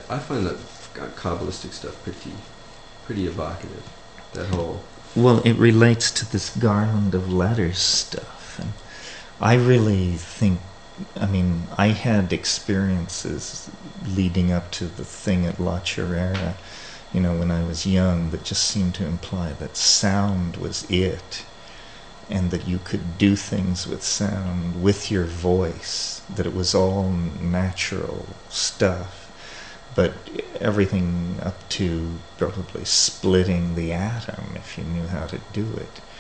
I find that Kabbalistic stuff pretty evocative. That whole. Well, it relates to this garland of letters stuff, and I really think, I mean, I had experiences leading up to the thing at La Chorrera, you know, when I was young, that just seemed to imply that sound was it, and that you could do things with sound, with your voice, that it was all natural stuff. But everything up to probably splitting the atom, if you knew how to do it,